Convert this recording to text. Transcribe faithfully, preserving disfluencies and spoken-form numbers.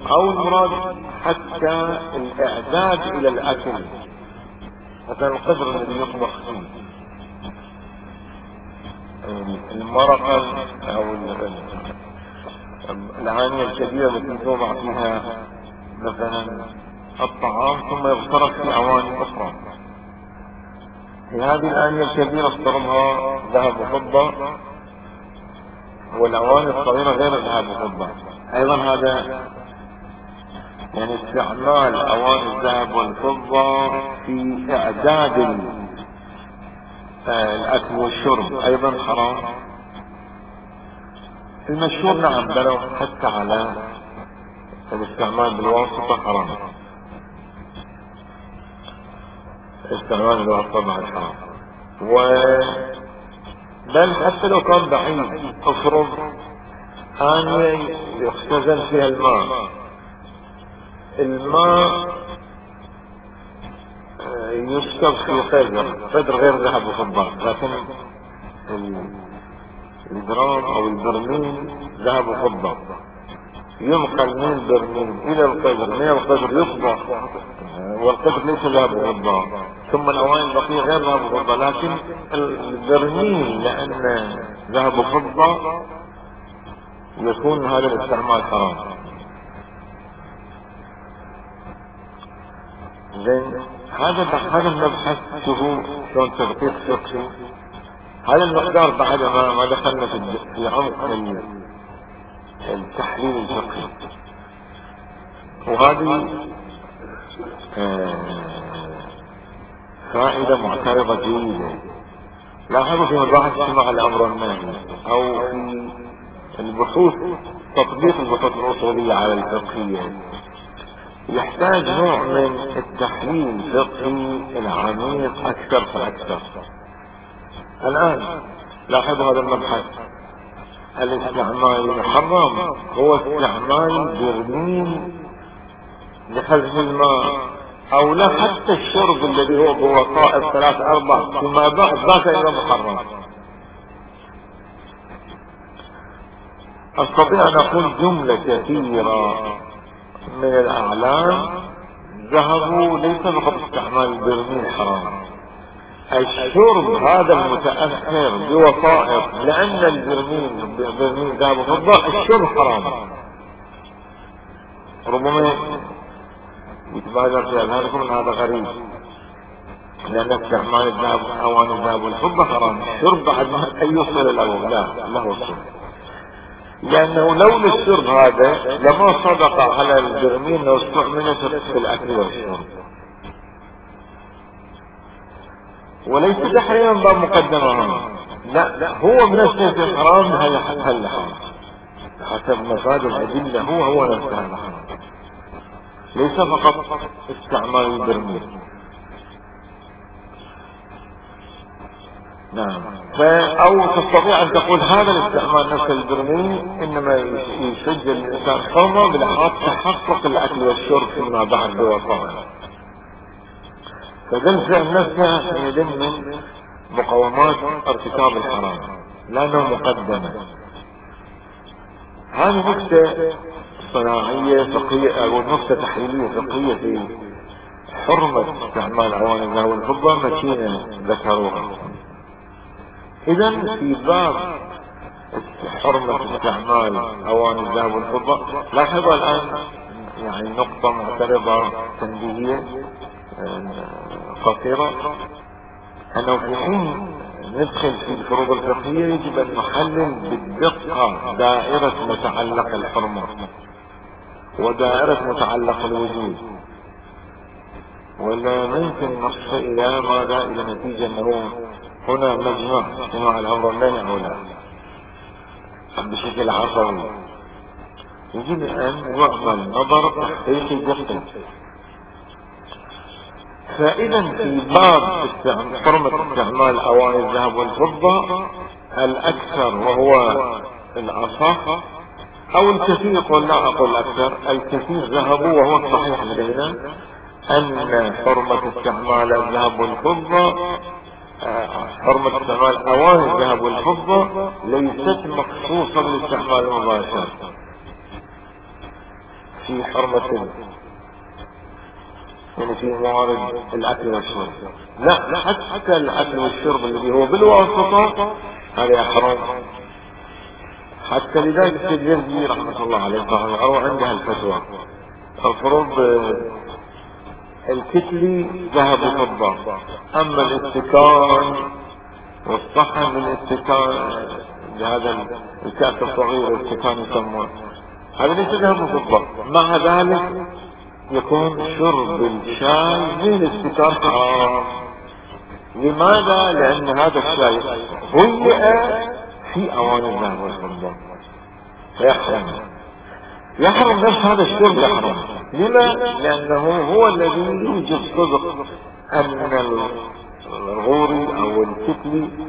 او المراد حتى الاعداد الى الاكل، مثلا القدر الذي يطبخ فيه، المرقة او العانية الكبيرة التي توضع فيها مثلا الطعام ثم يغترف في اواني اخرى. في هذه الآنية الكبيرة افترضها ذهب وفضة، والاواني الصغيرة غير ذهب وفضة. ايضا هذا يعني استعمال اواني الذهب والفضة في اعداد الاكل والشرب ايضا حرام. المشهور نعم بلو حتى على الاستعمال بالواسطة حرام، استعمال بالواسطة بعد حرام. و بل حتى لو كان بعيد، افرض آنية يختزن فيها الماء، الماء يسكب في قدر قدر غير ذهب وفضة، لكن الجرام او البرميل ذهب وفضة، ينقل من البرميل الى القدر، من القدر يطبخ والقدر ليس ذهب وفضة، ثم الاواني البقية غير ذهب وفضة، لكن البرميل لان ذهب وفضة يكون هذا الاستعمال حرام. زين، هذا هذا المبحث شوفوا شلون تدقيق فقهي. هذا المقدار بعد ما ما دخلنا في في عمق التحليل الفقهي، وهذه آه فائدة معترضة جيدة. لاحظوا في مباحث اجتماع الامر والنهي او في البحوث، تطبيق البحوث الاصولية على الفقهية يحتاج نوع من التحليل الفقهي العميق اكثر فاكثر. الان لاحظوا هذا المبحث، الاستعمال المحرم هو استعمال برميل لخزن الماء، او لا حتى الشرب الذي هو بوسائط ثلاث اربع فيما بعد ذاك ايضا محرم. استطيع ان اقول جملة كثيرة من الاعلام ذهبوا ليس فقط استعمال البرميل حرام، الشرب هذا المتأثر بوسائط، لان البرميل برميل ذهب وفضة الشرب حرام. ربما يتبادر في اذهانكم ان هذا غريب، لان استعمال الذهب اواني الذهب والفضة حرام، الشرب بعد ما يوصل الاول لا له الشرب، لانه لولا الشرب هذا لما صدق على البرميل لو استعمل في الاكل والشرب. وليس تحريما باب مقدمة، لا لا هو من الشيء الحرام هل هل حرام حسب مفاد الادلة، هو هو نفسه هذا حرام، ليس فقط استعمال البرميل. نعم، او تستطيع ان تقول هذا الاستعمال نفس البرميل انما يسجل الانسان حرمة بلحاظ تحقق الاكل والشرب فيما بعد بوسائط، فده الفعل نفسه حينئذ من مقومات ارتكاب الحرام لانه مقدمة. هذه نكتة صناعية فقهية او نكتة تحليلية فقهية في حرمة استعمال اواني الذهب والفضة متينة ذكروها. اذا في باب حرمة استعمال اواني الذهب والفضة لاحظوا الان يعني نقطة معترضة تنبيهية قصيرة، انه في حين ندخل في الفروض الفقهية يجب ان نحلل بالدقة دائرة متعلق الحرمة ودائرة متعلق الوجود، ولا ممكن نصل الى ماذا الى نتيجة انه هنا مجمع اجتماع الامر والنهي او لا بشكل عصبي. يجب ان يعمل نظر تحقيقي دقيق. فاذا في باب حرمة استعمال اواني الذهب والفضة الاكثر وهو الاصح او الكثير، قل لا اقول اكثر، الكثير ذهبوا وهو الصحيح لدينا ان حرمة استعمال الذهب والفضة، حرمة استعمال اواني الذهب والفضة ليست مخصوصة بالاستعمال المباشر. في حرمة ال- يعني في موارد الاكل والشرب. لا، حتى الاكل والشرب الذي هو بالواسطة هذا يحرم. حتى لذلك الجرزي رحمة الله عليه طبعا العروة عندها الفتوى المفروض الكتلي ذهب وفضة، اما الاستكان والصحن من الاستكان بهذا الكأس الصغير الاستكان يسمونه هذا ليس ذهب وفضة. مع ذلك يكون شرب الشاي من الاستكان حرام. لماذا؟ لان هذا الشاي هيئ في اواني الذهب والفضة فيحرم. يحرم نفس هذا الشرب يحرم. لما؟ لانه هو الذي يوجب صدق ان الغوري او الكتلي